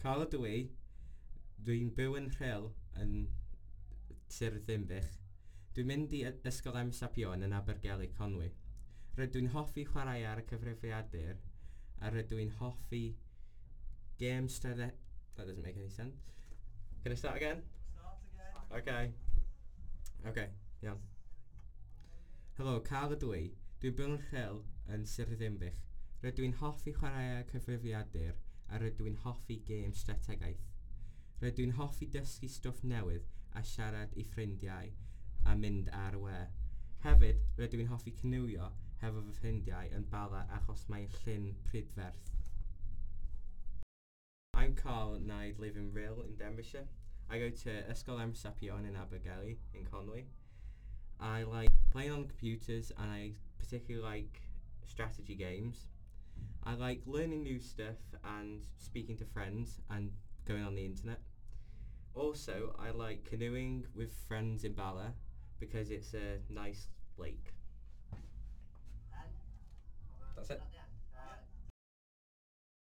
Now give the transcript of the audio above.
Carl ydw i. Dwi'n byw yn Rhyl yn Sir Ddinbych. Dwi'n mynd i ysgol Emsapion yn Abergeli, Conwy. Rydw i'n hoffi chwarae ar y cyfrifiadur a rydw i'n hoffi games That doesn't make any sense. Can I start again? Start again. Okay, iawn. Helo, Carl ydw i. Dwi'n byw yn Rhyl yn Sir Ddinbych. Rydw i'n hoffi chwarae ar y cyfrifiadur a rydw i'n hoffi games strategaeth. Rydw i'n hoffi dysgu stwff newydd a siarad i ffrindiau a mynd ar y we. Hefyd, rydw i'n hoffi cnywio hefo fy ffrindiau yn Bala achos mae'n llyn prydferth. I'm Carl and I live in Rhyl in Denbighshire. I go to Ysgol Emsapion in Abergeli in Conwy. I like playing on computers and I particularly like strategy games. I like learning new stuff and speaking to friends and going on the internet. Also, I like canoeing with friends in Bala because it's a nice lake. That's it.